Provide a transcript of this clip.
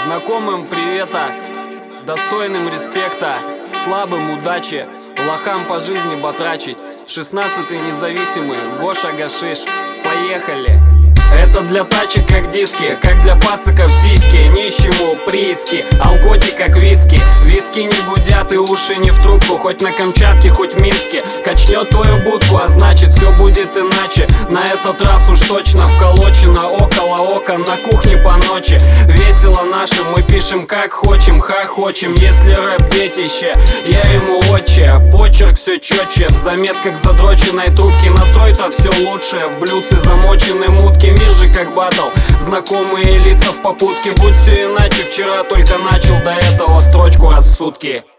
Знакомым привета, достойным респекта, слабым удачи, лохам по жизни батрачить. 16-й независимый, Гоша Гашиш. Поехали! Это для тачек как диски, как для пациков сиськи. Нищему прииски, алкоти как виски. Виски не гудят и уши не в трубку. Хоть на Камчатке, хоть в Минске. Качнет твою будку, а значит все будет иначе. На этот раз уж точно вколочено. Около окон, на кухне по ночи. Весело нашим, мы пишем как хочем, хохочем. Если рэп детище, я ему отче. Почерк все четче, в заметках задроченной трубки. Настрой-то все лучше, в блюдце замочены мутки. Мир же как батл, знакомые лица в попутке. Будь все иначе, вчера только начал, до этого строчку раз в сутки.